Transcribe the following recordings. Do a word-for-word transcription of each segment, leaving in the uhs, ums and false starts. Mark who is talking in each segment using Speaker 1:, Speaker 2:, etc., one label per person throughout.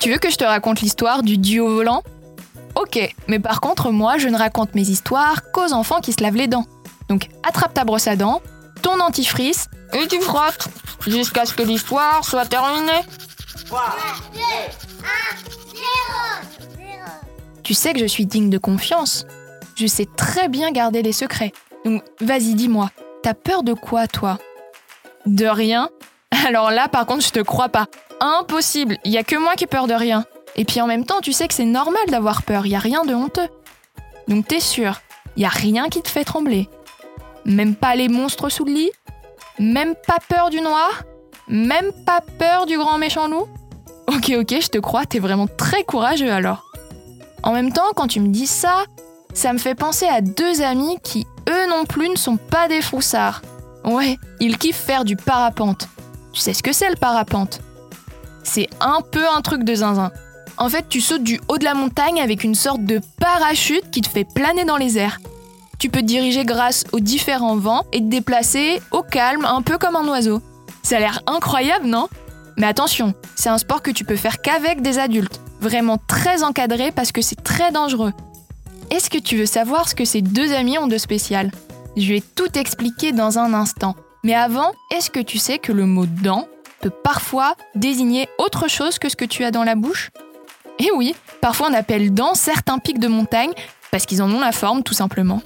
Speaker 1: Tu veux que je te raconte l'histoire du duo volant ? Ok, mais par contre, moi, je ne raconte mes histoires qu'aux enfants qui se lavent les dents. Donc, attrape ta brosse à dents, ton dentifrice, et tu frottes, jusqu'à ce que l'histoire soit terminée.
Speaker 2: trois, deux, un, zéro.
Speaker 1: Tu sais que je suis digne de confiance. Je sais très bien garder les secrets. Donc, vas-y, dis-moi, t'as peur de quoi, toi ? De rien ? Alors là, par contre, je te crois pas. Impossible, il y a que moi qui ai peur de rien. Et puis en même temps, tu sais que c'est normal d'avoir peur, il y a rien de honteux. Donc t'es sûr, il y a rien qui te fait trembler. Même pas les monstres sous le lit ? Même pas peur du noir ? Même pas peur du grand méchant loup ? Ok, ok, je te crois, t'es vraiment très courageux alors. En même temps, quand tu me dis ça, ça me fait penser à deux amis qui, eux non plus, ne sont pas des froussards. Ouais, ils kiffent faire du parapente. Tu sais ce que c'est le parapente ? C'est un peu un truc de zinzin. En fait, tu sautes du haut de la montagne avec une sorte de parachute qui te fait planer dans les airs. Tu peux te diriger grâce aux différents vents et te déplacer au calme, un peu comme un oiseau. Ça a l'air incroyable, non ? Mais attention, c'est un sport que tu peux faire qu'avec des adultes. Vraiment très encadré parce que c'est très dangereux. Est-ce que tu veux savoir ce que ces deux amis ont de spécial ? Je vais tout expliquer dans un instant. Mais avant, est-ce que tu sais que le mot « dent » peut parfois désigner autre chose que ce que tu as dans la bouche ? Eh oui, parfois on appelle dents certains pics de montagne parce qu'ils en ont la forme, tout simplement.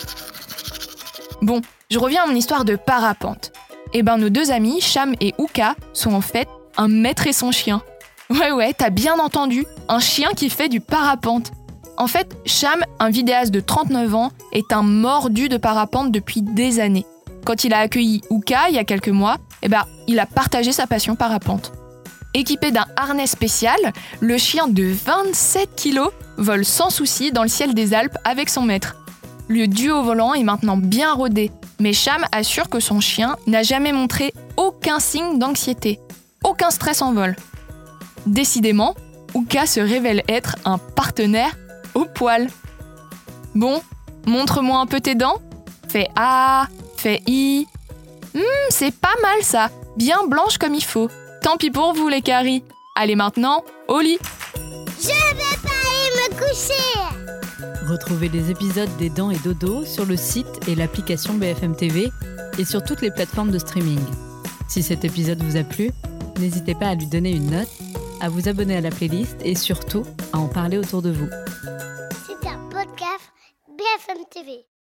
Speaker 1: Bon, je reviens à mon histoire de parapente. Eh ben, nos deux amis, Cham et Uka, sont en fait un maître et son chien. Ouais, ouais, t'as bien entendu, un chien qui fait du parapente. En fait, Cham, un vidéaste de trente-neuf ans, est un mordu de parapente depuis des années. Quand il a accueilli Uka il y a quelques mois, eh ben, il a partagé sa passion parapente. Équipé d'un harnais spécial, le chien de vingt-sept kilos vole sans souci dans le ciel des Alpes avec son maître. Le duo volant est maintenant bien rodé, mais Cham assure que son chien n'a jamais montré aucun signe d'anxiété, aucun stress en vol. Décidément, Uka se révèle être un partenaire au poil. Bon, montre-moi un peu tes dents. Fais A, fais I. Hum, c'est pas mal ça, bien blanche comme il faut. Tant pis pour vous les caries. Allez maintenant, au lit.
Speaker 2: Je vais pas aller me coucher.
Speaker 3: Retrouvez les épisodes des Dents et Dodo sur le site et l'application B F M T V et sur toutes les plateformes de streaming. Si cet épisode vous a plu, n'hésitez pas à lui donner une note, à vous abonner à la playlist et surtout à en parler autour de vous.
Speaker 2: C'est un podcast B F M T V.